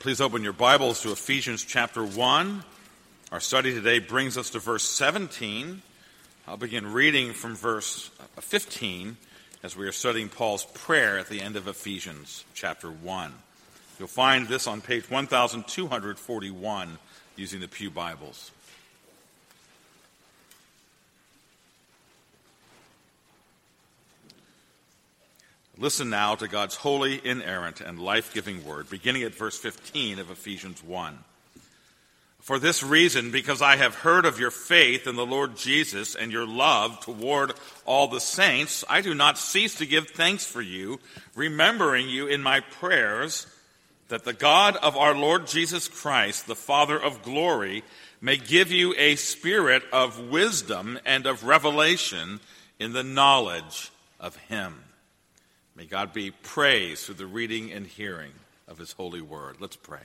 Please open your Bibles to Ephesians chapter 1. Our study today brings us to verse 17. I'll begin reading from verse 15 as we are studying Paul's prayer at the end of Ephesians chapter 1. You'll find this on page 1241 using the Pew Bibles. Listen now to God's holy, inerrant, and life-giving word, beginning at verse 15 of Ephesians 1. For this reason, because I have heard of your faith in the Lord Jesus and your love toward all the saints, I do not cease to give thanks for you, remembering you in my prayers, that the God of our Lord Jesus Christ, the Father of glory, may give you a spirit of wisdom and of revelation in the knowledge of him. May God be praised through the reading and hearing of his holy word. Let's pray.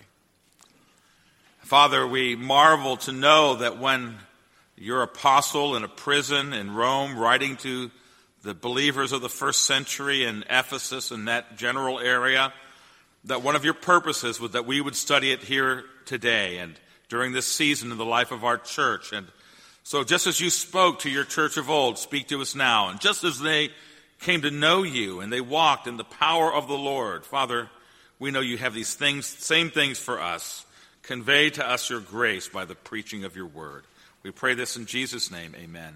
Father, we marvel to know that when your apostle in a prison in Rome, writing to the believers of the first century in Ephesus and that general area, that one of your purposes was that we would study it here today and during this season in the life of our church. And so just as you spoke to your church of old, speak to us now. And just as they came to know you and they walked in the power of the Lord, Father, we know you have these things, same things for us. Convey to us your grace by the preaching of your word. We pray this in Jesus' name, amen.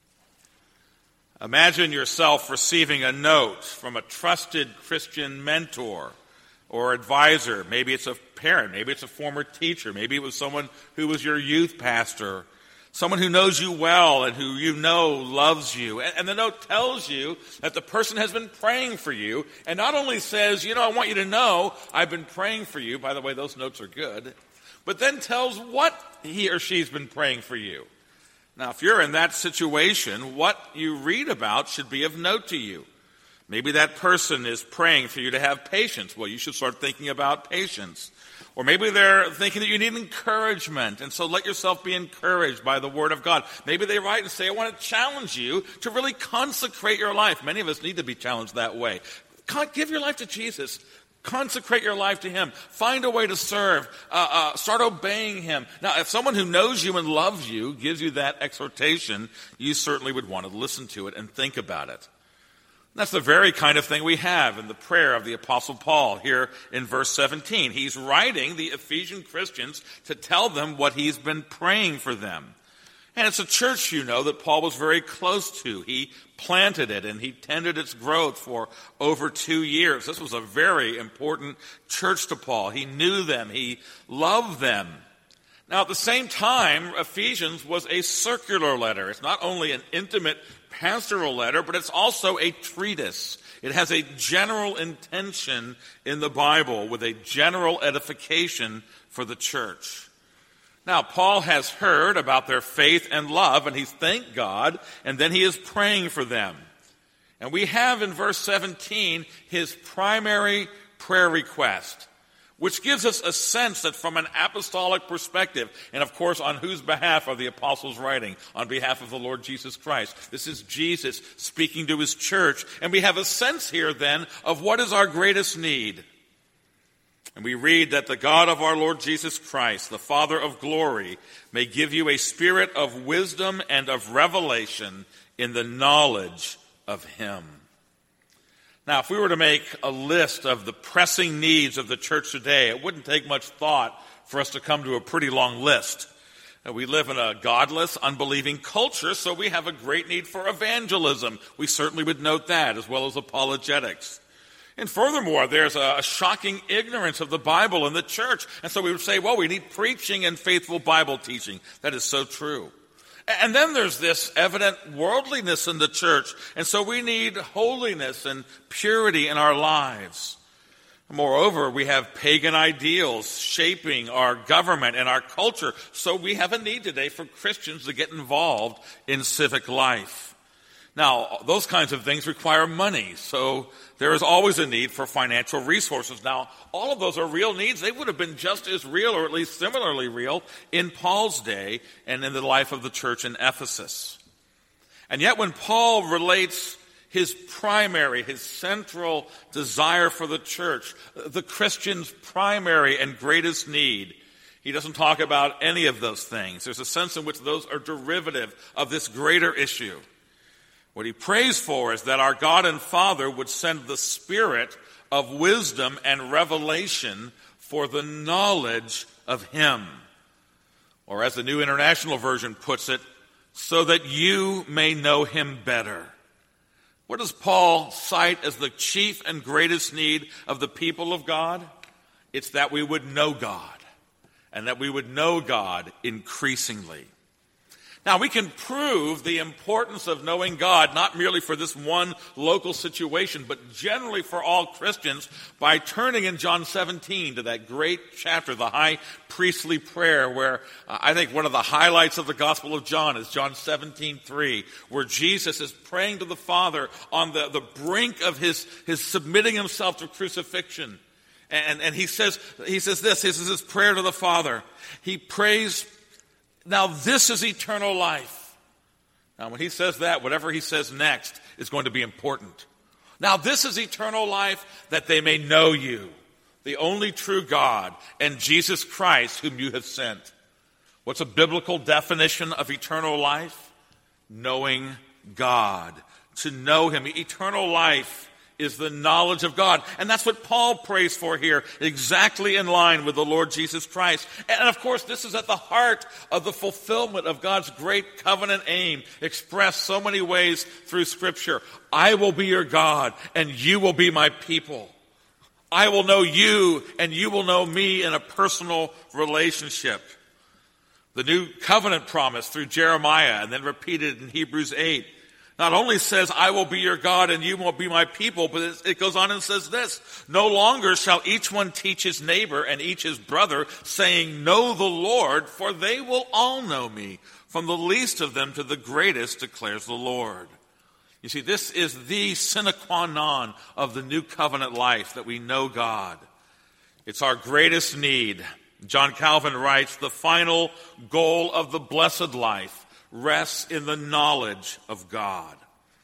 Imagine yourself receiving a note from a trusted Christian mentor or advisor. Maybe it's a parent, maybe it's a former teacher, maybe it was someone who was your youth pastor, someone who knows you well and who you know loves you. And the note tells you that the person has been praying for you and not only says, I want you to know I've been praying for you. By the way, those notes are good. But then tells what he or she's been praying for you. Now, if you're in that situation, what you read about should be of note to you. Maybe that person is praying for you to have patience. Well, you should start thinking about patience. Or maybe they're thinking that you need encouragement, and so let yourself be encouraged by the Word of God. Maybe they write and say, I want to challenge you to really consecrate your life. Many of us need to be challenged that way. Give your life to Jesus. Consecrate your life to him. Find a way to serve. Start obeying him. Now, if someone who knows you and loves you gives you that exhortation, you certainly would want to listen to it and think about it. That's the very kind of thing we have in the prayer of the Apostle Paul here in verse 17. He's writing the Ephesian Christians to tell them what he's been praying for them. And it's a church, that Paul was very close to. He planted it and he tended its growth for over 2 years. This was a very important church to Paul. He knew them. He loved them. Now, at the same time, Ephesians was a circular letter. It's not only an intimate pastoral letter, but it's also a treatise. It has a general intention in the Bible with a general edification for the church. Now, Paul has heard about their faith and love, and he's thanked God, and then he is praying for them. And we have in verse 17 his primary prayer request, which gives us a sense that from an apostolic perspective, and of course on whose behalf are the apostles writing? On behalf of the Lord Jesus Christ. This is Jesus speaking to his church, and we have a sense here then of what is our greatest need. And we read that the God of our Lord Jesus Christ, the Father of glory, may give you a spirit of wisdom and of revelation in the knowledge of him. Now, if we were to make a list of the pressing needs of the church today, it wouldn't take much thought for us to come to a pretty long list. We live in a godless, unbelieving culture, so we have a great need for evangelism. We certainly would note that, as well as apologetics. And furthermore, there's a shocking ignorance of the Bible in the church. And so we would say, we need preaching and faithful Bible teaching. That is so true. And then there's this evident worldliness in the church. And so we need holiness and purity in our lives. Moreover, we have pagan ideals shaping our government and our culture. So we have a need today for Christians to get involved in civic life. Now, those kinds of things require money, so there is always a need for financial resources. Now, all of those are real needs. They would have been just as real, or at least similarly real, in Paul's day and in the life of the church in Ephesus. And yet when Paul relates his primary, his central desire for the church, the Christian's primary and greatest need. He doesn't talk about any of those things. There's a sense in which those are derivative of this greater issue. What he prays for is that our God and Father would send the Spirit of wisdom and revelation for the knowledge of him. Or as the New International Version puts it, so that you may know him better. What does Paul cite as the chief and greatest need of the people of God? It's that we would know God, and that we would know God increasingly. Now, we can prove the importance of knowing God, not merely for this one local situation, but generally for all Christians, by turning in John 17 to that great chapter, the high priestly prayer, where I think one of the highlights of the Gospel of John is John 17:3, where Jesus is praying to the Father on the brink of his submitting himself to crucifixion. And he says this is his prayer to the Father. He prays, now this is eternal life. Now when he says that, whatever he says next is going to be important. Now this is eternal life, that they may know you, the only true God, and Jesus Christ whom you have sent. What's a biblical definition of eternal life? Knowing God. To know him. Eternal life is the knowledge of God. And that's what Paul prays for here, exactly in line with the Lord Jesus Christ. And of course, this is at the heart of the fulfillment of God's great covenant aim, expressed so many ways through Scripture. I will be your God, and you will be my people. I will know you, and you will know me in a personal relationship. The new covenant promise through Jeremiah, and then repeated in Hebrews 8, not only says, I will be your God and you will be my people, but it goes on and says this, no longer shall each one teach his neighbor and each his brother, saying, know the Lord, for they will all know me, from the least of them to the greatest, declares the Lord. You see, this is the sine qua non of the new covenant life, that we know God. It's our greatest need. John Calvin writes, the final goal of the blessed life rests in the knowledge of God.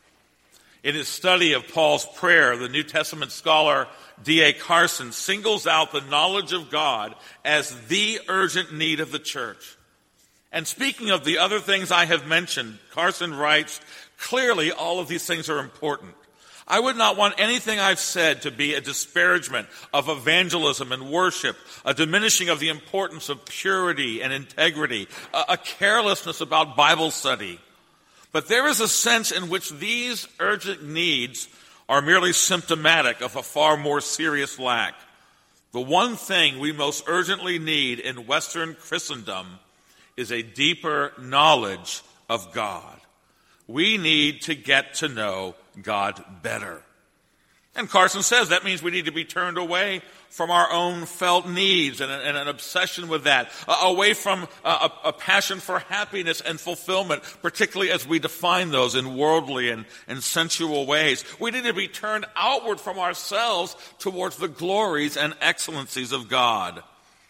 In his study of Paul's prayer, the New Testament scholar D.A. Carson singles out the knowledge of God as the urgent need of the church. And speaking of the other things I have mentioned, Carson writes, clearly all of these things are important. I would not want anything I've said to be a disparagement of evangelism and worship, a diminishing of the importance of purity and integrity, a carelessness about Bible study. But there is a sense in which these urgent needs are merely symptomatic of a far more serious lack. The one thing we most urgently need in Western Christendom is a deeper knowledge of God. We need to get to know God better. And Carson says that means we need to be turned away from our own felt needs and an obsession with that, away from a passion for happiness and fulfillment, particularly as we define those in worldly and sensual ways. We need to be turned outward from ourselves towards the glories and excellencies of God.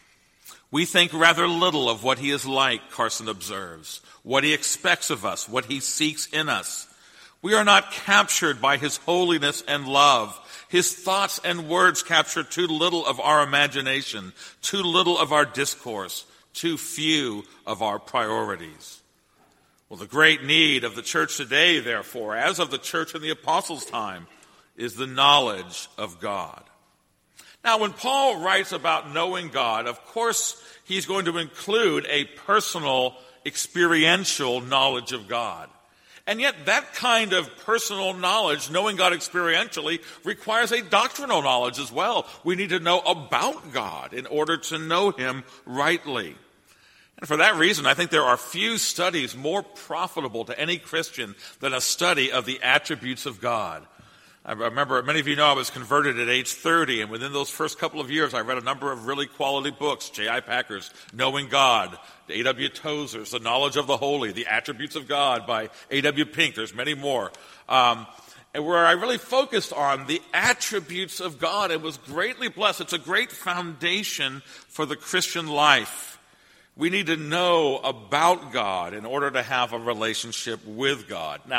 We think rather little of what he is like, Carson observes, what he expects of us, what he seeks in us. We are not captured by his holiness and love. His thoughts and words capture too little of our imagination, too little of our discourse, too few of our priorities. Well, the great need of the church today, therefore, as of the church in the apostles' time, is the knowledge of God. Now, when Paul writes about knowing God, of course, he's going to include a personal, experiential knowledge of God. And yet that kind of personal knowledge, knowing God experientially, requires a doctrinal knowledge as well. We need to know about God in order to know him rightly. And for that reason, I think there are few studies more profitable to any Christian than a study of the attributes of God. I remember, many of you know I was converted at age 30, and within those first couple of years, I read a number of really quality books. J.I. Packer's Knowing God, A.W. Tozer's The Knowledge of the Holy, The Attributes of God by A.W. Pink. There's many more. And where I really focused on the attributes of God and was greatly blessed. It's a great foundation for the Christian life. We need to know about God in order to have a relationship with God. Now,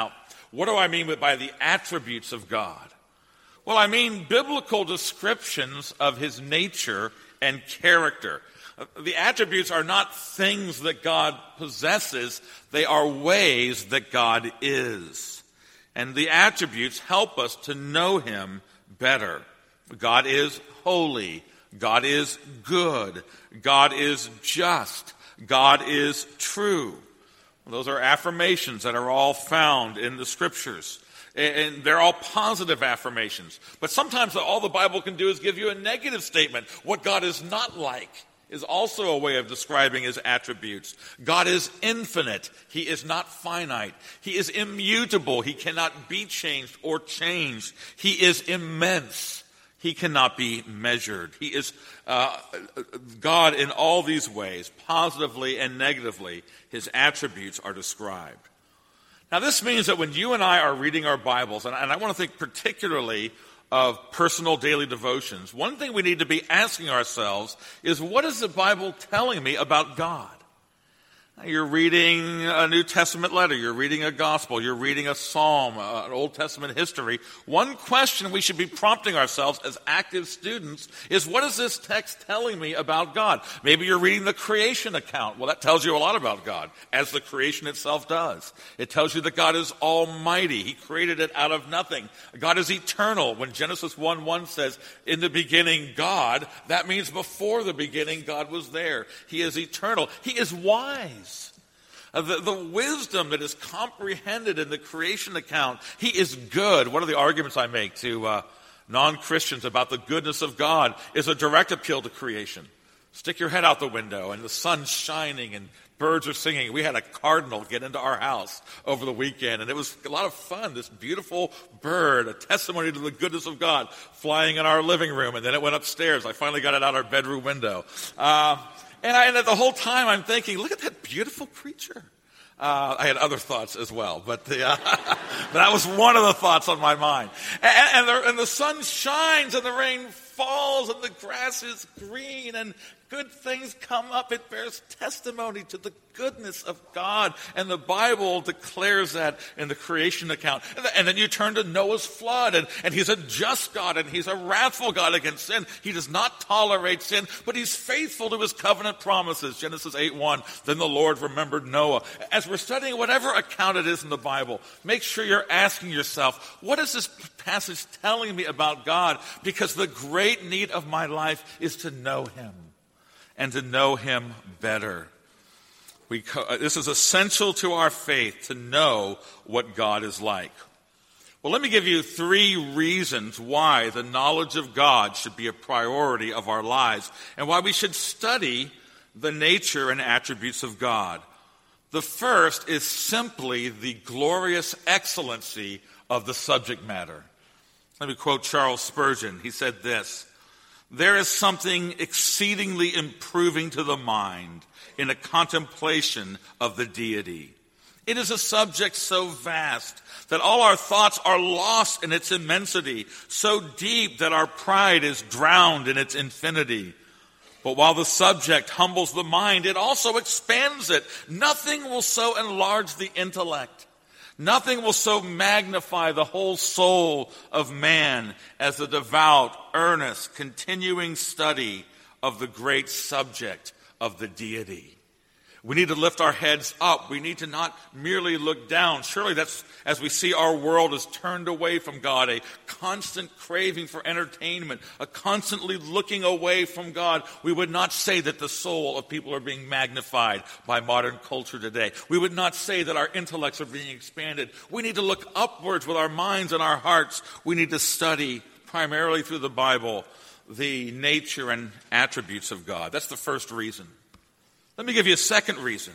What do I mean by the attributes of God? Well, I mean biblical descriptions of his nature and character. The attributes are not things that God possesses, they are ways that God is. And the attributes help us to know him better. God is holy. God is good. God is just. God is true. Those are affirmations that are all found in the Scriptures. And they're all positive affirmations. But sometimes all the Bible can do is give you a negative statement. What God is not like is also a way of describing his attributes. God is infinite. He is not finite. He is immutable. He cannot be changed or changed. He is immense. He cannot be measured. He is God in all these ways, positively and negatively. His attributes are described. Now, this means that when you and I are reading our Bibles, and I want to think particularly of personal daily devotions, one thing we need to be asking ourselves is, what is the Bible telling me about God? You're reading a New Testament letter, you're reading a gospel, you're reading a psalm, an Old Testament history. One question we should be prompting ourselves as active students is, what is this text telling me about God? Maybe you're reading the creation account. Well, that tells you a lot about God, as the creation itself does. It tells you that God is almighty. He created it out of nothing. God is eternal. When Genesis 1:1 says, in the beginning God, that means before the beginning God was there. He is eternal. He is wise. The wisdom that is comprehended in the creation account, he is good. One of the arguments I make to non-Christians about the goodness of God is a direct appeal to creation. Stick your head out the window and the sun's shining and birds are singing. We had a cardinal get into our house over the weekend, and it was a lot of fun. This beautiful bird, a testimony to the goodness of God, flying in our living room, and then it went upstairs. I finally got it out our bedroom window. And the whole time I'm thinking, look at that beautiful creature. I had other thoughts as well, but that was one of the thoughts on my mind. And the sun shines and the rain falls and the grass is green and good things come up. It bears testimony to the goodness of God. And the Bible declares that in the creation account. And then you turn to Noah's flood, and he's a just God, and he's a wrathful God against sin. He does not tolerate sin, but he's faithful to his covenant promises. Genesis 8:1, then the Lord remembered Noah. As we're studying whatever account it is in the Bible, make sure you're asking yourself, what is this passage telling me about God? Because the great need of my life is to know him, and to know him better. This is essential to our faith, to know what God is like. Well, let me give you 3 reasons why the knowledge of God should be a priority of our lives, and why we should study the nature and attributes of God. The first is simply the glorious excellency of the subject matter. Let me quote Charles Spurgeon. He said this: there is something exceedingly improving to the mind in a contemplation of the deity. It is a subject so vast that all our thoughts are lost in its immensity, so deep that our pride is drowned in its infinity. But while the subject humbles the mind, it also expands it. Nothing will so enlarge the intellect. Nothing will so magnify the whole soul of man as the devout, earnest, continuing study of the great subject of the deity. We need to lift our heads up. We need to not merely look down. Surely that's as we see our world is turned away from God, a constant craving for entertainment, a constantly looking away from God. We would not say that the soul of people are being magnified by modern culture today. We would not say that our intellects are being expanded. We need to look upwards with our minds and our hearts. We need to study primarily through the Bible the nature and attributes of God. That's the first reason. Let me give you a second reason.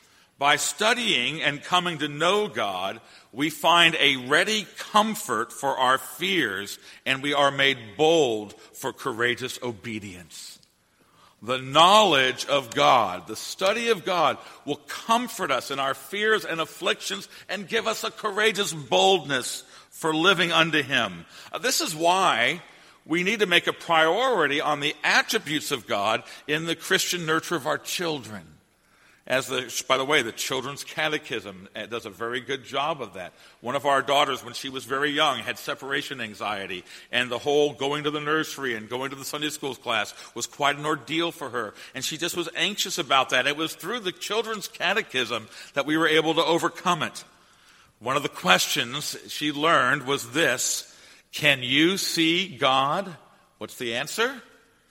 By studying and coming to know God, we find a ready comfort for our fears, and we are made bold for courageous obedience. The knowledge of God, the study of God, will comfort us in our fears and afflictions and give us a courageous boldness for living unto him. This is why we need to make a priority on the attributes of God in the Christian nurture of our children. By the way, the Children's Catechism does a very good job of that. One of our daughters, when she was very young, had separation anxiety, and the whole going to the nursery and going to the Sunday school class was quite an ordeal for her, and she just was anxious about that. It was through the Children's Catechism that we were able to overcome it. One of the questions she learned was this: can you see God? What's the answer?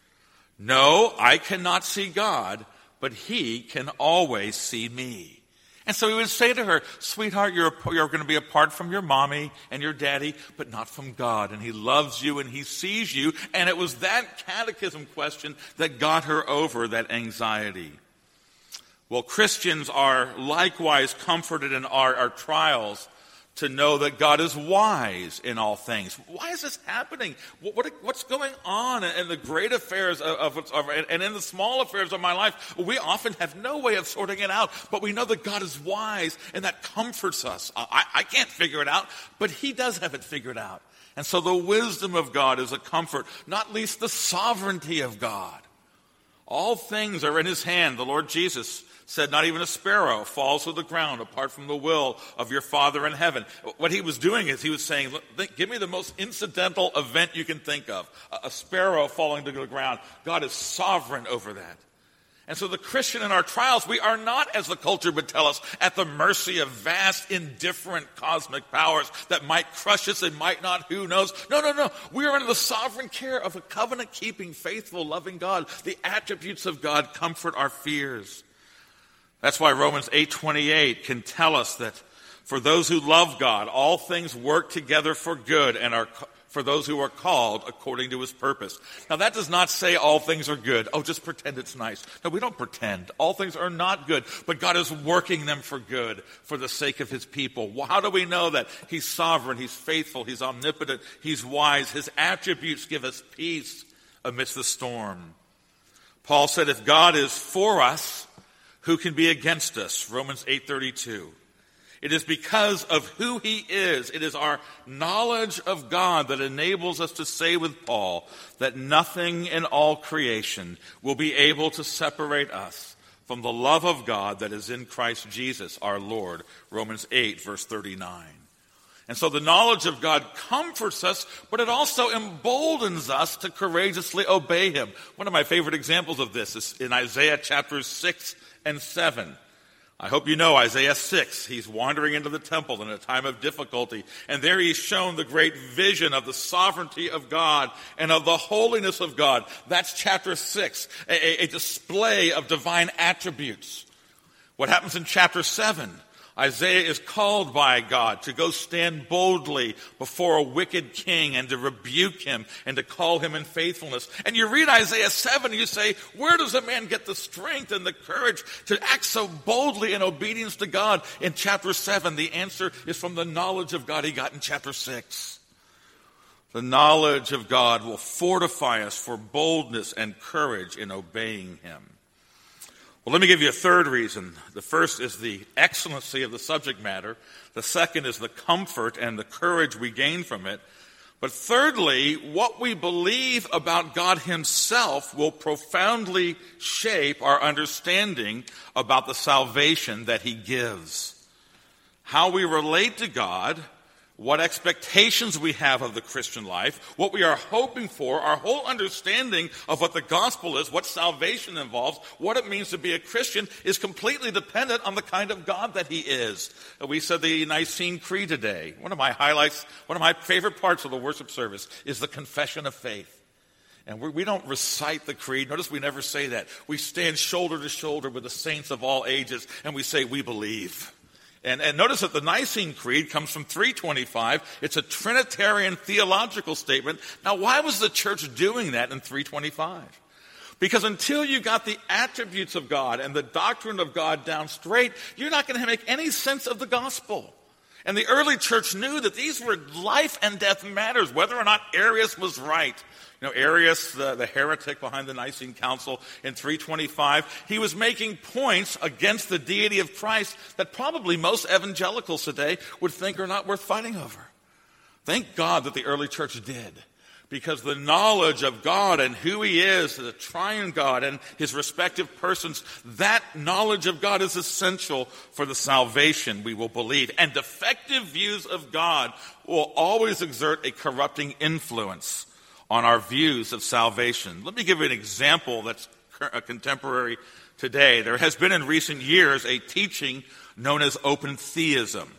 No, I cannot see God, but He can always see me. And so he would say to her, sweetheart, you're going to be apart from your mommy and your daddy, but not from God. And He loves you and He sees you. And it was that catechism question that got her over that anxiety. Well, Christians are likewise comforted in our trials to know that God is wise in all things. Why is this happening? What's going on in the great affairs and in the small affairs of my life? We often have no way of sorting it out, but we know that God is wise, and that comforts us. I can't figure it out, but He does have it figured out. And so the wisdom of God is a comfort, not least the sovereignty of God. All things are in His hand. The Lord Jesus said, not even a sparrow falls to the ground apart from the will of your Father in heaven. What He was doing is He was saying, give me the most incidental event you can think of. A sparrow falling to the ground. God is sovereign over that. And so the Christian in our trials, we are not, as the culture would tell us, at the mercy of vast, indifferent cosmic powers that might crush us and might not, who knows. No. We are under the sovereign care of a covenant-keeping, faithful, loving God. The attributes of God comfort our fears. That's why Romans 8:28 can tell us that for those who love God, all things work together for good and are for those who are called according to His purpose. Now that does not say all things are good. Oh, just pretend it's nice. No, we don't pretend. All things are not good, but God is working them for good for the sake of His people. Well, how do we know that? He's sovereign, He's faithful, He's omnipotent, He's wise. His attributes give us peace amidst the storm. Paul said, if God is for us, who can be against us? Romans 8:32. It is because of who He is. It is our knowledge of God that enables us to say with Paul that nothing in all creation will be able to separate us from the love of God that is in Christ Jesus our Lord. Romans 8, verse 39. And so the knowledge of God comforts us, but it also emboldens us to courageously obey Him. One of my favorite examples of this is in Isaiah chapters 6 and 7. I hope you know Isaiah 6. He's wandering into the temple in a time of difficulty. And there he's shown the great vision of the sovereignty of God and of the holiness of God. That's chapter 6, a display of divine attributes. What happens in chapter 7? Isaiah is called by God to go stand boldly before a wicked king and to rebuke him and to call him in faithfulness. And you read Isaiah 7 and you say, where does a man get the strength and the courage to act so boldly in obedience to God in chapter 7? The answer is from the knowledge of God he got in chapter 6. The knowledge of God will fortify us for boldness and courage in obeying Him. Well, let me give you a third reason. The first is the excellency of the subject matter. The second is the comfort and the courage we gain from it. But thirdly, what we believe about God Himself will profoundly shape our understanding about the salvation that He gives. How we relate to God, what expectations we have of the Christian life, what we are hoping for, our whole understanding of what the gospel is, what salvation involves, what it means to be a Christian is completely dependent on the kind of God that He is. We said the Nicene Creed today. One of my highlights, one of my favorite parts of the worship service is the confession of faith. And we don't recite the creed. Notice we never say that. We stand shoulder to shoulder with the saints of all ages and we say, we believe. And notice that the Nicene Creed comes from 325. It's a Trinitarian theological statement. Now, why was the church doing that in 325? Because until you got the attributes of God and the doctrine of God down straight, you're not going to make any sense of the gospel. And the early church knew that these were life and death matters, whether or not Arius was right. You know, Arius, the heretic behind the Nicene Council in 325, he was making points against the deity of Christ that probably most evangelicals today would think are not worth fighting over. Thank God that the early church did. because the knowledge of God and who he is, the triune God and his respective persons, that knowledge of God is essential for the salvation we will believe. And defective views of God will always exert a corrupting influence on our views of salvation. Let me give you an example that's contemporary today. There has been in recent years a teaching known as open theism.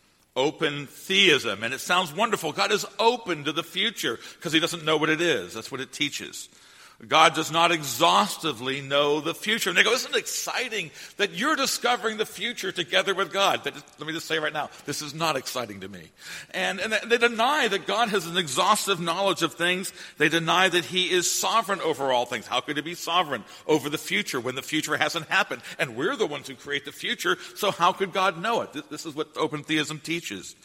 Open theism. And it sounds wonderful. God is open to the future because he doesn't know what it is. That's what it teaches. God does not exhaustively know the future. And they go, isn't it exciting that you're discovering the future together with God? Let me just say right now, this is not exciting to me. And they deny that God has an exhaustive knowledge of things. They deny that he is sovereign over all things. How could he be sovereign over the future when the future hasn't happened? And we're the ones who create the future, so how could God know it? This is what open theism teaches.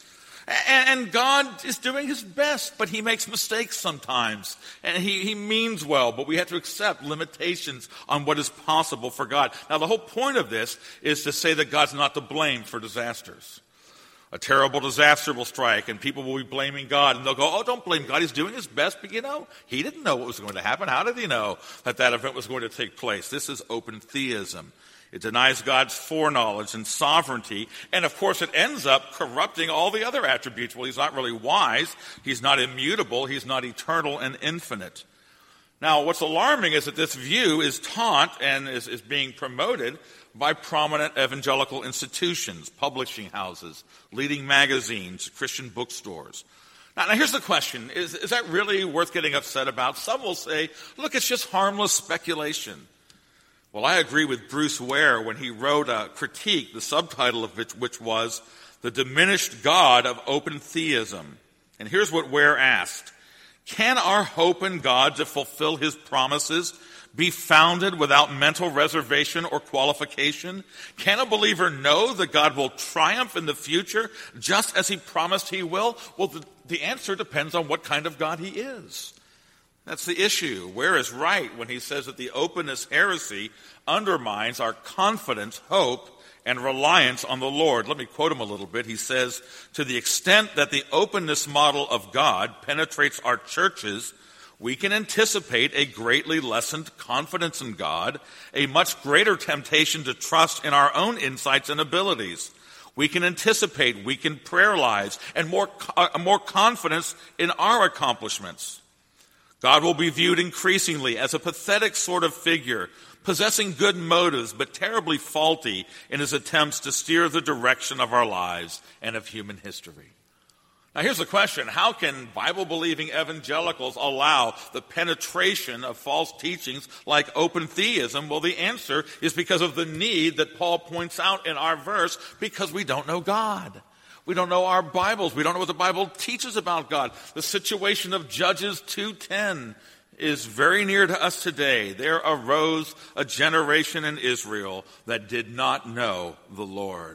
And God is doing his best, but he makes mistakes sometimes. And he means well, but we have to accept limitations on what is possible for God. Now, the whole point of this is to say that God's not to blame for disasters. A terrible disaster will strike, and people will be blaming God. And they'll go, oh, don't blame God. He's doing his best, but he didn't know what was going to happen. How did he know that event was going to take place? This is open theism. It denies God's foreknowledge and sovereignty, and of course it ends up corrupting all the other attributes. Well, he's not really wise, he's not immutable, he's not eternal and infinite. Now, what's alarming is that this view is taught and is being promoted by prominent evangelical institutions, publishing houses, leading magazines, Christian bookstores. Now here's the question, is that really worth getting upset about? Some will say, look, it's just harmless speculation. Well, I agree with Bruce Ware when he wrote a critique, the subtitle of which was The Diminished God of Open Theism. And here's what Ware asked. Can our hope in God to fulfill his promises be founded without mental reservation or qualification? Can a believer know that God will triumph in the future just as he promised he will? Well, the answer depends on what kind of God he is. That's the issue. Ware is right when he says that the openness heresy undermines our confidence, hope, and reliance on the Lord. Let me quote him a little bit. He says, to the extent that the openness model of God penetrates our churches, we can anticipate a greatly lessened confidence in God, a much greater temptation to trust in our own insights and abilities. We can anticipate weakened prayer lives and more confidence in our accomplishments. God will be viewed increasingly as a pathetic sort of figure, possessing good motives but terribly faulty in his attempts to steer the direction of our lives and of human history. Now here's the question, how can Bible-believing evangelicals allow the penetration of false teachings like open theism? Well, the answer is because of the need that Paul points out in our verse, because we don't know God. We don't know our Bibles. We don't know what the Bible teaches about God. The situation of Judges 2:10 is very near to us today. There arose a generation in Israel that did not know the Lord.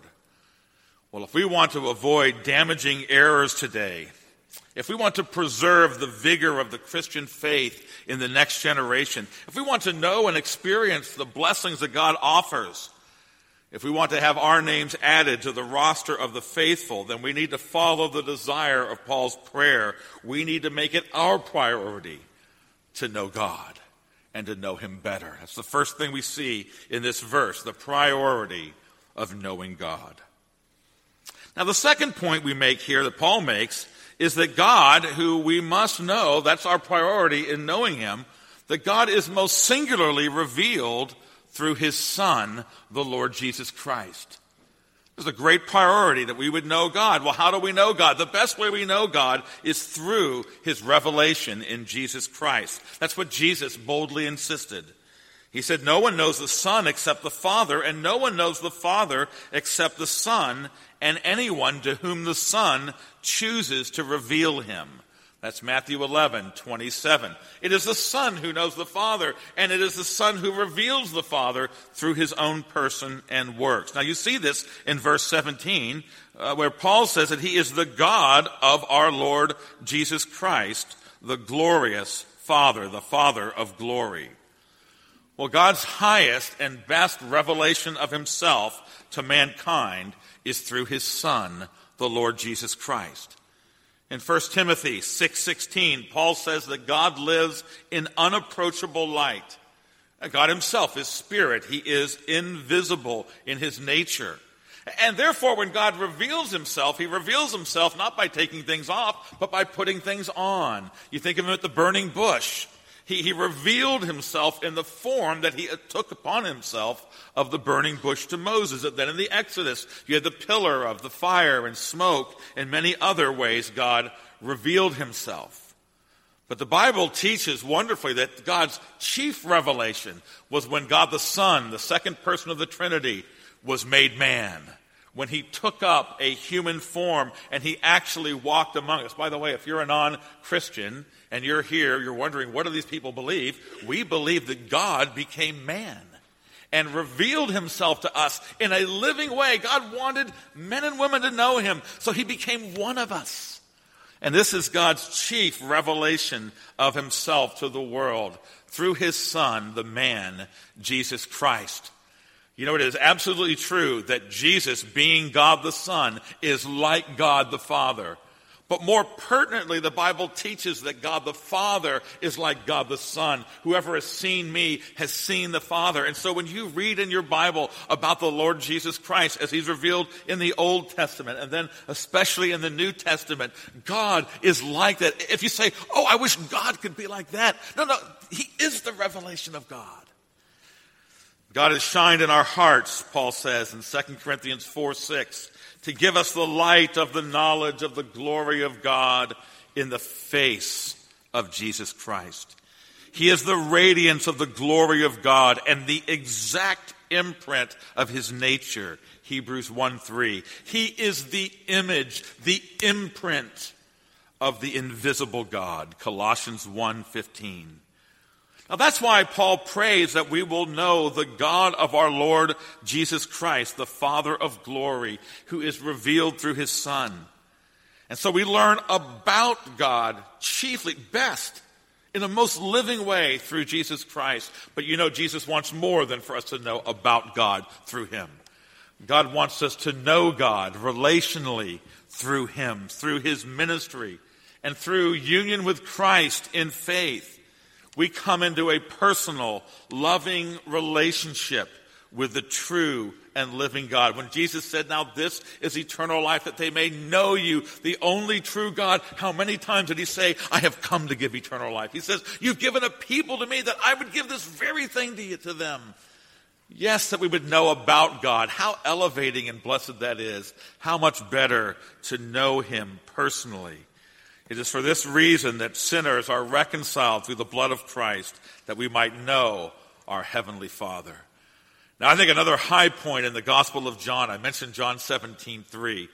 Well, if we want to avoid damaging errors today, if we want to preserve the vigor of the Christian faith in the next generation, if we want to know and experience the blessings that God offers, if we want to have our names added to the roster of the faithful, then we need to follow the desire of Paul's prayer. We need to make it our priority to know God and to know him better. That's the first thing we see in this verse, the priority of knowing God. Now, the second point we make here, that Paul makes, is that God, who we must know, that's our priority in knowing him, that God is most singularly revealed through his Son, the Lord Jesus Christ. There's a great priority that we would know God. Well, how do we know God? The best way we know God is through his revelation in Jesus Christ. That's what Jesus boldly insisted. He said, no one knows the Son except the Father, and no one knows the Father except the Son, and anyone to whom the Son chooses to reveal him. That's Matthew 11:27. It is the Son who knows the Father, and it is the Son who reveals the Father through his own person and works. Now you see this in verse 17, where Paul says that he is the God of our Lord Jesus Christ, the glorious Father, the Father of glory. Well, God's highest and best revelation of himself to mankind is through his Son, the Lord Jesus Christ. In 1 Timothy 6:16, Paul says that God lives in unapproachable light. God himself is spirit. He is invisible in his nature. And therefore, when God reveals himself, he reveals himself not by taking things off, but by putting things on. You think of him at the burning bush. He revealed himself in the form that he took upon himself of the burning bush to Moses. And then in the Exodus, you had the pillar of the fire and smoke, and many other ways God revealed himself. But the Bible teaches wonderfully that God's chief revelation was when God the Son, the second person of the Trinity, was made man. When he took up a human form and he actually walked among us. By the way, if you're a non-Christian and you're here, you're wondering, what do these people believe? We believe that God became man and revealed himself to us in a living way. God wanted men and women to know him, so he became one of us. And this is God's chief revelation of himself to the world through his Son, the man, Jesus Christ. You know, it is absolutely true that Jesus, being God the Son, is like God the Father. But more pertinently, the Bible teaches that God the Father is like God the Son. Whoever has seen me has seen the Father. And so when you read in your Bible about the Lord Jesus Christ as he's revealed in the Old Testament and then especially in the New Testament, God is like that. If you say, oh, I wish God could be like that. No, he is the revelation of God. God has shined in our hearts, Paul says in 2 Corinthians 4:6, to give us the light of the knowledge of the glory of God in the face of Jesus Christ. He is the radiance of the glory of God and the exact imprint of his nature, Hebrews 1:3. He is the image, the imprint of the invisible God, Colossians 1:15. Now that's why Paul prays that we will know the God of our Lord Jesus Christ, the Father of glory, who is revealed through his Son. And so we learn about God chiefly, best, in a most living way through Jesus Christ. But you know, Jesus wants more than for us to know about God through him. God wants us to know God relationally through him, through his ministry, and through union with Christ in faith. We come into a personal, loving relationship with the true and living God. When Jesus said, now this is eternal life, that they may know you, the only true God, how many times did he say, I have come to give eternal life? He says, you've given a people to me that I would give this very thing to them. Yes, that we would know about God. How elevating and blessed that is. How much better to know him personally. It is for this reason that sinners are reconciled through the blood of Christ, that we might know our Heavenly Father. Now, I think another high point in the Gospel of John, I mentioned John 17:3,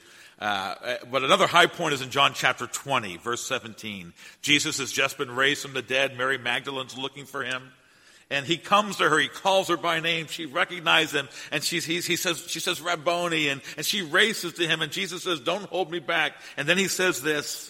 but another high point is in John chapter 20, verse 17. Jesus has just been raised from the dead. Mary Magdalene's looking for him. And he comes to her, he calls her by name, she recognizes him, and she says, Rabboni, and she races to him, and Jesus says, don't hold me back. And then he says this,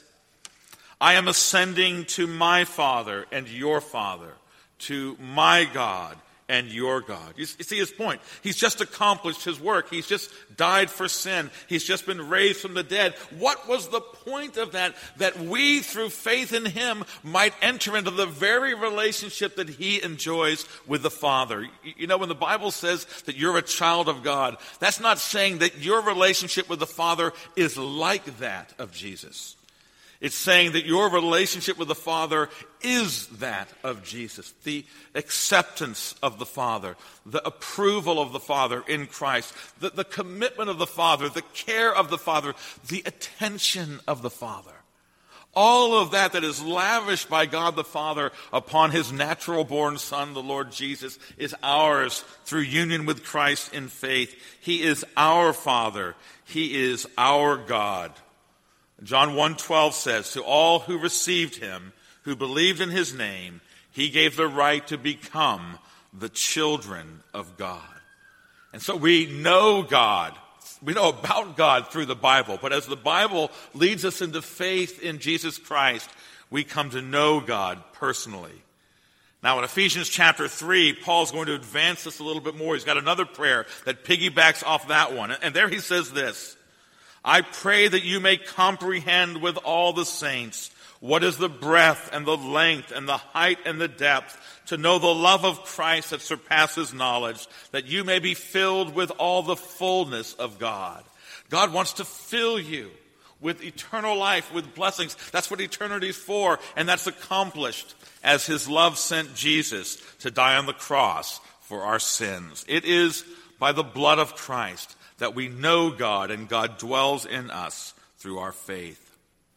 I am ascending to my Father and your Father, to my God and your God. You see his point. He's just accomplished his work. He's just died for sin. He's just been raised from the dead. What was the point of that? That we, through faith in him, might enter into the very relationship that he enjoys with the Father. You know, when the Bible says that you're a child of God, that's not saying that your relationship with the Father is like that of Jesus. It's saying that your relationship with the Father is that of Jesus. The acceptance of the Father, the approval of the Father in Christ, the commitment of the Father, the care of the Father, the attention of the Father. All of that is lavished by God the Father upon his natural-born Son, the Lord Jesus, is ours through union with Christ in faith. He is our Father. He is our God. John 1:12 says, to all who received him, who believed in his name, he gave the right to become the children of God. And so we know God. We know about God through the Bible. But as the Bible leads us into faith in Jesus Christ, we come to know God personally. Now in Ephesians chapter 3, Paul's going to advance this a little bit more. He's got another prayer that piggybacks off that one. And there he says this, I pray that you may comprehend with all the saints what is the breadth and the length and the height and the depth, to know the love of Christ that surpasses knowledge, that you may be filled with all the fullness of God. God wants to fill you with eternal life, with blessings. That's what eternity is for, and that's accomplished as his love sent Jesus to die on the cross for our sins. It is by the blood of Christ that we know God, and God dwells in us through our faith.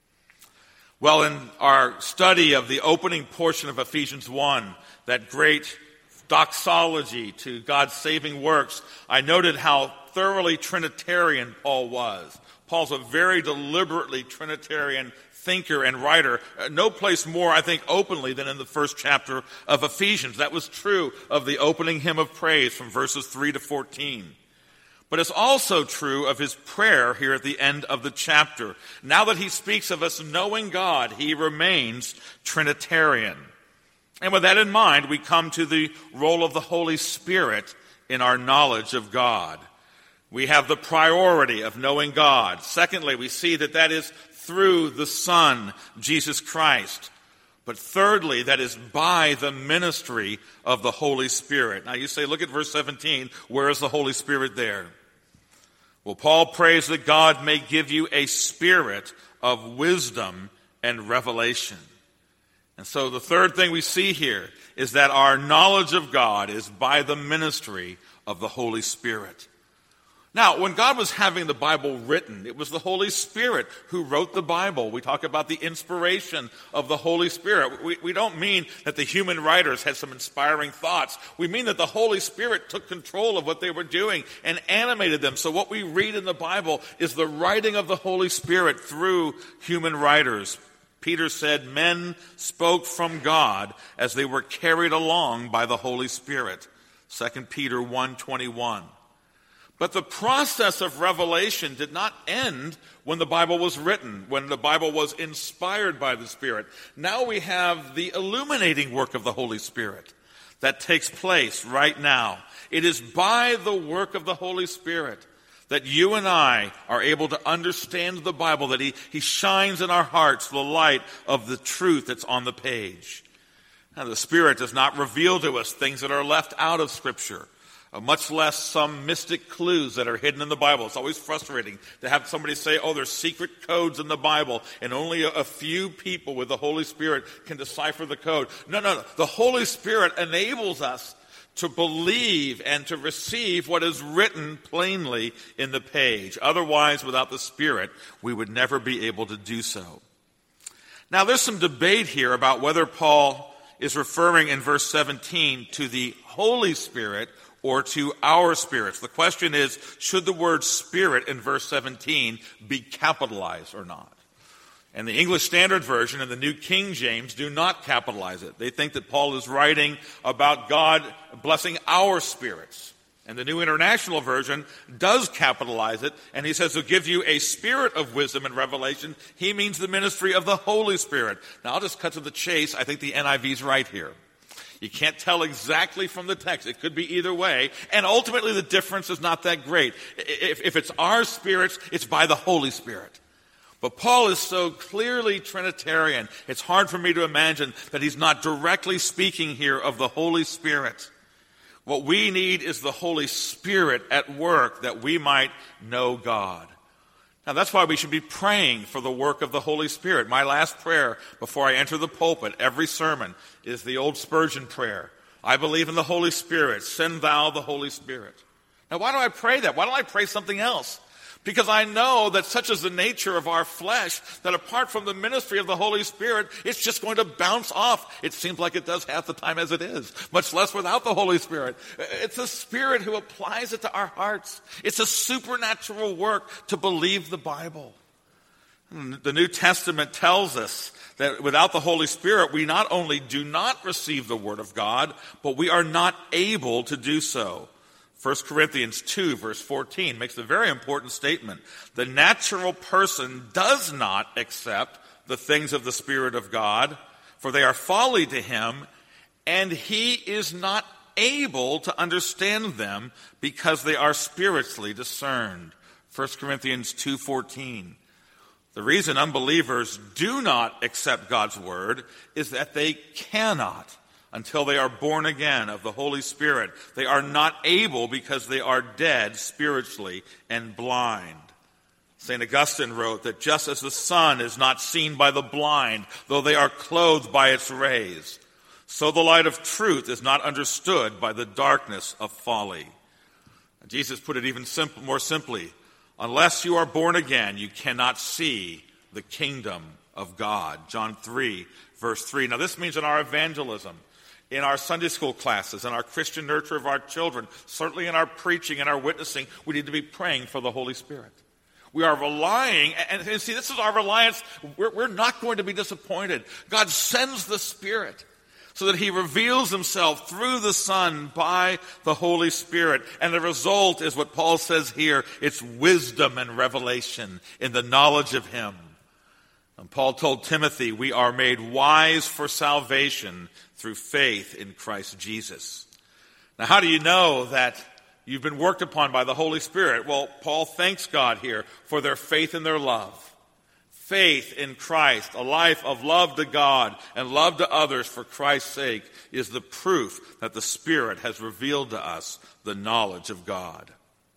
Well, in our study of the opening portion of Ephesians 1, that great doxology to God's saving works, I noted how thoroughly Trinitarian Paul was. Paul's a very deliberately Trinitarian thinker and writer. No place more, I think, openly than in the first chapter of Ephesians. That was true of the opening hymn of praise from verses 3 to 14. But it's also true of his prayer here at the end of the chapter. Now that he speaks of us knowing God, he remains Trinitarian. And with that in mind, we come to the role of the Holy Spirit in our knowledge of God. We have the priority of knowing God. Secondly, we see that is through the Son, Jesus Christ. But thirdly, that is by the ministry of the Holy Spirit. Now you say, look at verse 17. Where is the Holy Spirit there? Well, Paul prays that God may give you a spirit of wisdom and revelation. And so the third thing we see here is that our knowledge of God is by the ministry of the Holy Spirit. Now, when God was having the Bible written, it was the Holy Spirit who wrote the Bible. We talk about the inspiration of the Holy Spirit. We don't mean that the human writers had some inspiring thoughts. We mean that the Holy Spirit took control of what they were doing and animated them. So what we read in the Bible is the writing of the Holy Spirit through human writers. Peter said, men spoke from God as they were carried along by the Holy Spirit. 2 Peter 1:21. But the process of revelation did not end when the Bible was written, when the Bible was inspired by the Spirit. Now we have the illuminating work of the Holy Spirit that takes place right now. It is by the work of the Holy Spirit that you and I are able to understand the Bible, that He shines in our hearts the light of the truth that's on the page. Now, the Spirit does not reveal to us things that are left out of Scripture, much less some mystic clues that are hidden in the Bible. It's always frustrating to have somebody say, oh, there's secret codes in the Bible, and only a few people with the Holy Spirit can decipher the code. No. The Holy Spirit enables us to believe and to receive what is written plainly in the page. Otherwise, without the Spirit, we would never be able to do so. Now, there's some debate here about whether Paul is referring in verse 17 to the Holy Spirit or to our spirits. The question is, should the word Spirit in verse 17 be capitalized or not? And the English Standard Version and the New King James do not capitalize it. They think that Paul is writing about God blessing our spirits. And the New International Version does capitalize it, and he says, to give you a spirit of wisdom and revelation. He means the ministry of the Holy Spirit. Now, I'll just cut to the chase. I think the NIV's right here. You can't tell exactly from the text. It could be either way. And ultimately, the difference is not that great. If it's our spirits, it's by the Holy Spirit. But Paul is so clearly Trinitarian, it's hard for me to imagine that he's not directly speaking here of the Holy Spirit. What we need is the Holy Spirit at work that we might know God. Now, that's why we should be praying for the work of the Holy Spirit. My last prayer before I enter the pulpit, every sermon, is the old Spurgeon prayer. I believe in the Holy Spirit. Send thou the Holy Spirit. Now, why do I pray that? Why don't I pray something else? Because I know that such is the nature of our flesh, that apart from the ministry of the Holy Spirit, it's just going to bounce off. It seems like it does half the time as it is, much less without the Holy Spirit. It's the Spirit who applies it to our hearts. It's a supernatural work to believe the Bible. The New Testament tells us that without the Holy Spirit, we not only do not receive the Word of God, but we are not able to do so. 1 Corinthians 2, verse 14, makes a very important statement. The natural person does not accept the things of the Spirit of God, for they are folly to him, and he is not able to understand them because they are spiritually discerned. 1 Corinthians 2:14. The reason unbelievers do not accept God's word is that they cannot until they are born again of the Holy Spirit. They are not able because they are dead spiritually and blind. St. Augustine wrote that just as the sun is not seen by the blind, though they are clothed by its rays, so the light of truth is not understood by the darkness of folly. And Jesus put it even more simply. Unless you are born again, you cannot see the kingdom of God. John 3, verse 3. Now this means in our evangelism, in our Sunday school classes, in our Christian nurture of our children, certainly in our preaching and our witnessing, we need to be praying for the Holy Spirit. We are relying, and see, this is our reliance. We're not going to be disappointed. God sends the Spirit so that he reveals himself through the Son by the Holy Spirit. And the result is what Paul says here. It's wisdom and revelation in the knowledge of him. And Paul told Timothy, we are made wise for salvation through faith in Christ Jesus. Now, how do you know that you've been worked upon by the Holy Spirit? Well, Paul thanks God here for their faith and their love. Faith in Christ, a life of love to God and love to others for Christ's sake, is the proof that the Spirit has revealed to us the knowledge of God.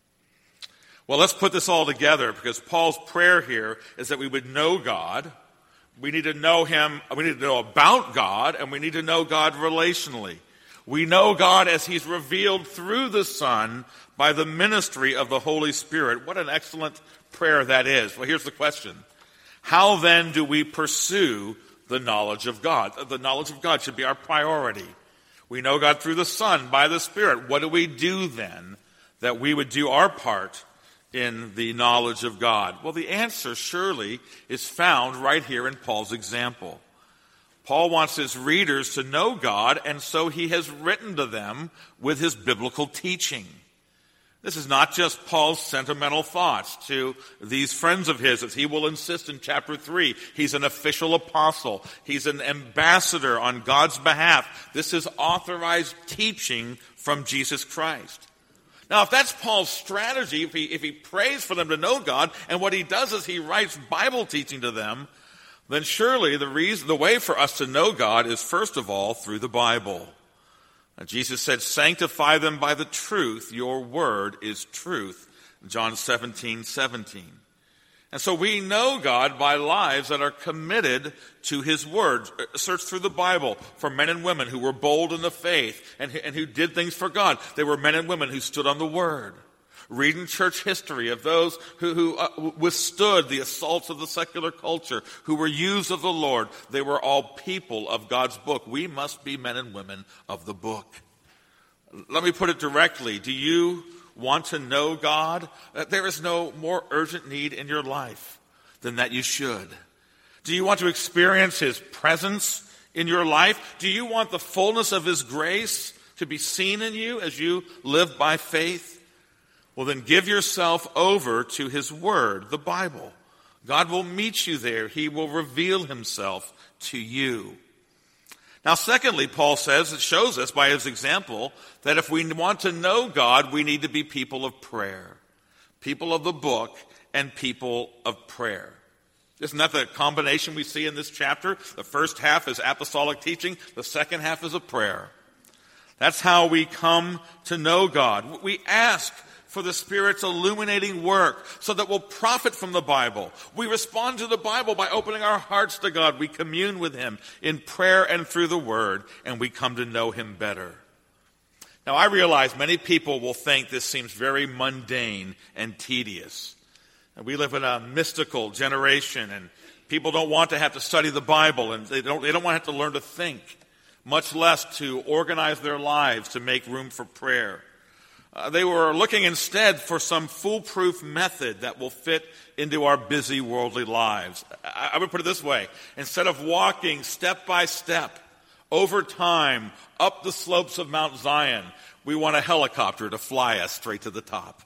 Well, let's put this all together, because Paul's prayer here is that we would know God. We need to know him, we need to know about God, and we need to know God relationally. We know God as he's revealed through the Son by the ministry of the Holy Spirit. What an excellent prayer that is. Well, here's the question. How then do we pursue the knowledge of God? The knowledge of God should be our priority. We know God through the Son, by the Spirit. What do we do then that we would do our part in the knowledge of God? Well, the answer surely is found right here in Paul's example. Paul wants his readers to know God, and so he has written to them with his biblical teaching. This is not just Paul's sentimental thoughts to these friends of his, as he will insist in chapter 3. He's an official apostle. He's an ambassador on God's behalf. This is authorized teaching from Jesus Christ. Now, if that's Paul's strategy, if he prays for them to know God, and what he does is he writes Bible teaching to them, then surely the way for us to know God is first of all through the Bible. Jesus said, sanctify them by the truth. Your word is truth. John 17:17. And so we know God by lives that are committed to his word. Search through the Bible for men and women who were bold in the faith and who did things for God. They were men and women who stood on the word. Read in church history of those who withstood the assaults of the secular culture, who were used of the Lord. They were all people of God's book. We must be men and women of the book. Let me put it directly. Do you want to know God? There is no more urgent need in your life than that you should. Do you want to experience his presence in your life? Do you want the fullness of his grace to be seen in you as you live by faith? Well, then give yourself over to his word, the Bible. God will meet you there. He will reveal himself to you. Now, secondly, Paul says, it shows us by his example, that if we want to know God, we need to be people of prayer. People of the book and people of prayer. Isn't that the combination we see in this chapter? The first half is apostolic teaching. The second half is a prayer. That's how we come to know God. We ask for the Spirit's illuminating work so that we'll profit from the Bible. We respond to the Bible by opening our hearts to God. We commune with him in prayer and through the word, and we come to know him better. Now, I realize many people will think this seems very mundane and tedious. And we live in a mystical generation, and people don't want to have to study the Bible, and they don't want to have to learn to think, much less to organize their lives to make room for prayer. They were looking instead for some foolproof method that will fit into our busy worldly lives. I would put it this way. Instead of walking step by step, over time, up the slopes of Mount Zion, we want a helicopter to fly us straight to the top.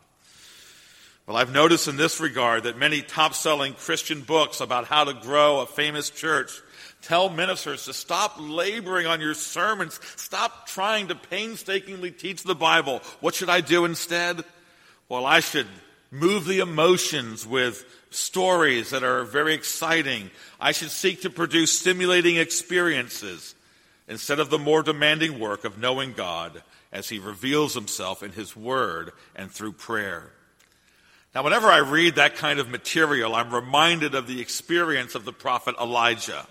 Well, I've noticed in this regard that many top-selling Christian books about how to grow a famous church tell ministers to stop laboring on your sermons. Stop trying to painstakingly teach the Bible. What should I do instead? Well, I should move the emotions with stories that are very exciting. I should seek to produce stimulating experiences instead of the more demanding work of knowing God as he reveals himself in his word and through prayer. Now, whenever I read that kind of material, I'm reminded of the experience of the prophet Elijah.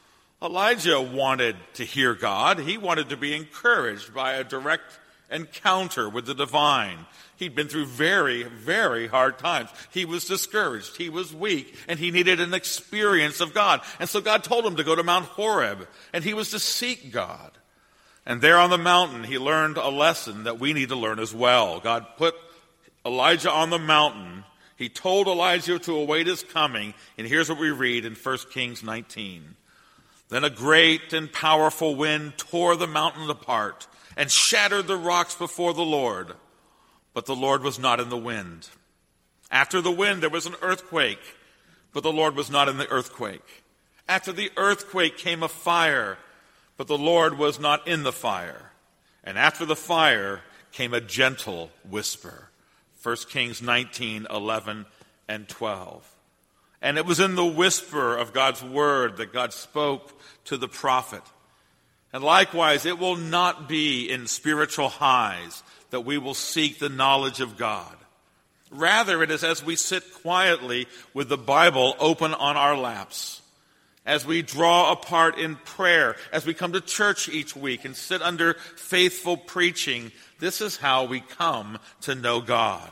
Elijah wanted to hear God. He wanted to be encouraged by a direct encounter with the divine. He'd been through very, very hard times. He was discouraged. He was weak, and he needed an experience of God. And so God told him to go to Mount Horeb, and he was to seek God. And there on the mountain, he learned a lesson that we need to learn as well. God put Elijah on the mountain. He told Elijah to await his coming, and here's what we read in 1 Kings 19. Then a great and powerful wind tore the mountain apart and shattered the rocks before the Lord. But the Lord was not in the wind. After the wind, there was an earthquake, but the Lord was not in the earthquake. After the earthquake came a fire, but the Lord was not in the fire. And after the fire came a gentle whisper. 1 Kings 19, 11, and 12. And it was in the whisper of God's word that God spoke to the prophet. And likewise, it will not be in spiritual highs that we will seek the knowledge of God. Rather, it is as we sit quietly with the Bible open on our laps, as we draw apart in prayer, as we come to church each week and sit under faithful preaching. This is how we come to know God.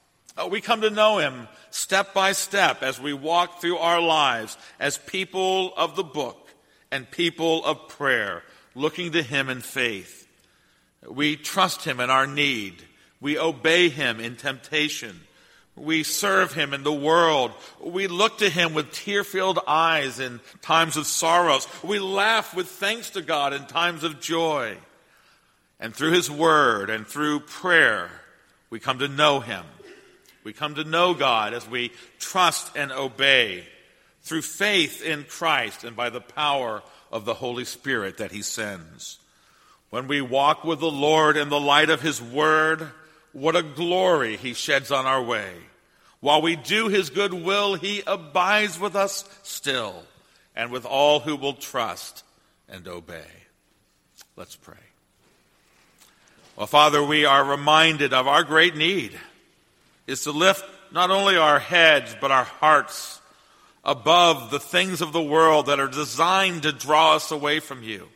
We come to know him step by step as we walk through our lives as people of the book and people of prayer, looking to him in faith. We trust him in our need. We obey him in temptation. We serve him in the world. We look to him with tear-filled eyes in times of sorrows. We laugh with thanks to God in times of joy. And through his word and through prayer, we come to know him. We come to know God as we trust and obey through faith in Christ and by the power of the Holy Spirit that he sends. When we walk with the Lord in the light of his word, what a glory he sheds on our way. While we do his good will, he abides with us still and with all who will trust and obey. Let's pray. Well, Father, we are reminded of our great need is to lift not only our heads but our hearts above the things of the world that are designed to draw us away from you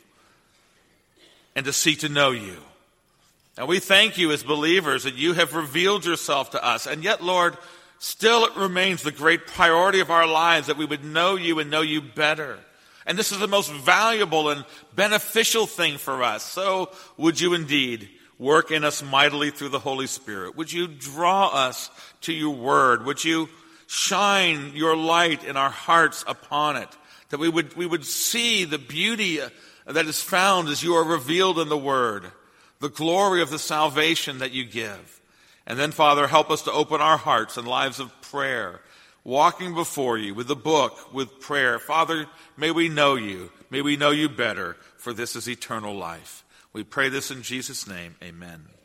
and to seek to know you. And we thank you as believers that you have revealed yourself to us. And yet, Lord, still it remains the great priority of our lives that we would know you and know you better. And this is the most valuable and beneficial thing for us. So would you indeed work in us mightily through the Holy Spirit? Would you draw us to your word? Would you shine your light in our hearts upon it? That we would see the beauty that is found as you are revealed in the word, the glory of the salvation that you give. And then, Father, help us to open our hearts and lives of prayer, walking before you with the book, with prayer. Father, may we know you. May we know you better, for this is eternal life. We pray this in Jesus' name. Amen.